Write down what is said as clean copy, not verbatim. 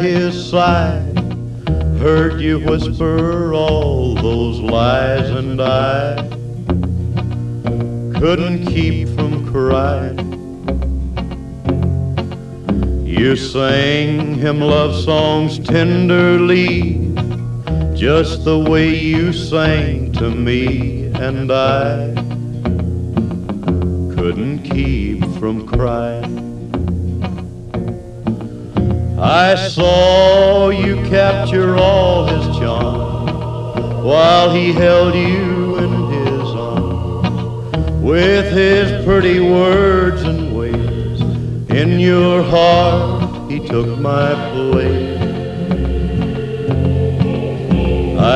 his side, heard you whisper all those lies, and I couldn't keep from crying. You sang him love songs tenderly, just the way you sang to me, and I couldn't keep from crying. I saw you capture all his charm while he held you in his arms, with his pretty words and ways. In your heart he took my place.